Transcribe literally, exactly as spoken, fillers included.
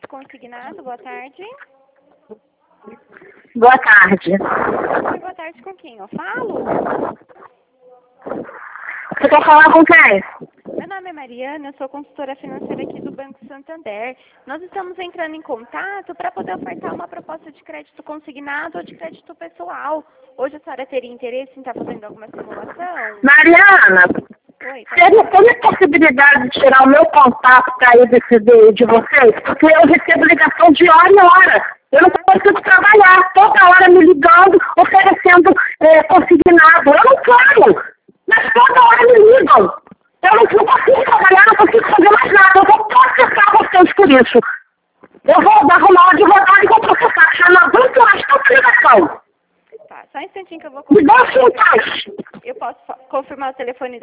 Consignado, boa tarde. Boa tarde. Oi, boa tarde, com quem eu falo? Você quer falar com quem? Meu nome é Mariana, eu sou consultora financeira aqui do Banco Santander. Nós estamos entrando em contato para poder ofertar uma proposta de crédito consignado ou de crédito pessoal. Hoje a senhora teria interesse em estar fazendo alguma simulação? Mariana, Oi, seria, tem a possibilidade de tirar o meu contato para ir desse de, de vocês? Porque eu recebo ligação de hora em hora. Eu não consigo trabalhar. Toda hora me ligando, oferecendo é, consignado. Eu não quero. Mas toda hora me ligam. Eu não, não consigo trabalhar, não consigo fazer mais nada. Eu vou processar vocês por isso. Eu vou arrumar um advogado e vou processar. Já não aguento mais tanta ligação. Tá, só um instantinho que eu vou Me confirmar. deixa em paz. Eu posso fa- confirmar o telefone